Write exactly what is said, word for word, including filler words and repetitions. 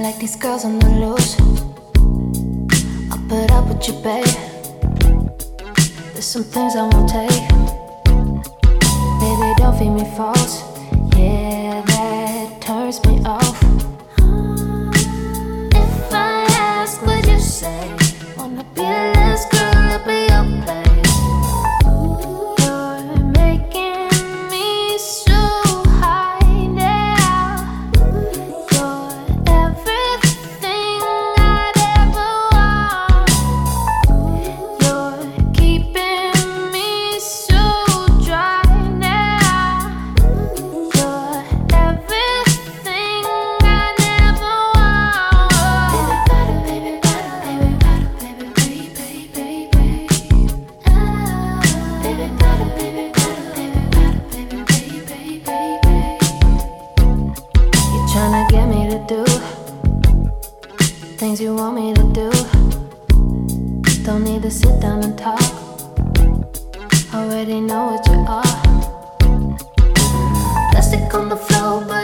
like these girls on the loose. I'll put up with you, babe. There's some things I won't take. Baby, don't feed me false. Yeah, that turns me off. If I ask, would you say, wanna be a last girl, I'll be your place. You're making me so high now. You're everything I'd ever want. You're keeping me so dry now. You're everything I never want. Baby, baby, baby, baby, baby, baby, baby. Oh, baby, baby, baby, baby, baby, baby, baby, baby. You're tryna get me to do things you want me to do. Don't need to sit down and talk. Already know what you are. Plastic on the floor, but